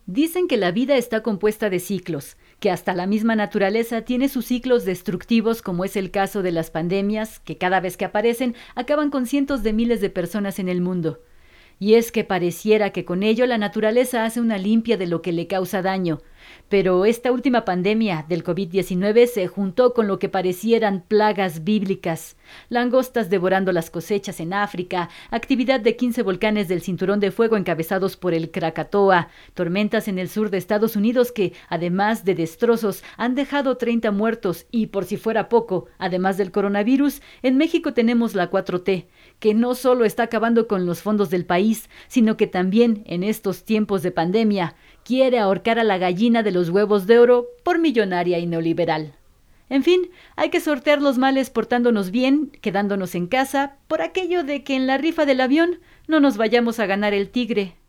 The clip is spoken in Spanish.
Dicen que la vida está compuesta de ciclos, que hasta la misma naturaleza tiene sus ciclos destructivos, como es el caso de las pandemias, que cada vez que aparecen acaban con cientos de miles de personas en el mundo. Y es que pareciera que con ello la naturaleza hace una limpia de lo que le causa daño. Pero esta última pandemia del COVID-19 se juntó con lo que parecieran plagas bíblicas. Langostas devorando las cosechas en África, actividad de 15 volcanes del Cinturón de Fuego encabezados por el Krakatoa, tormentas en el sur de Estados Unidos que, además de destrozos, han dejado 30 muertos y, por si fuera poco, además del coronavirus, en México tenemos la 4T, que no solo está acabando con los fondos del país, sino que también, en estos tiempos de pandemia, quiere ahorcar a la gallina de los huevos de oro por millonaria y neoliberal. En fin, hay que sortear los males portándonos bien, quedándonos en casa, por aquello de que en la rifa del avión no nos vayamos a ganar el tigre.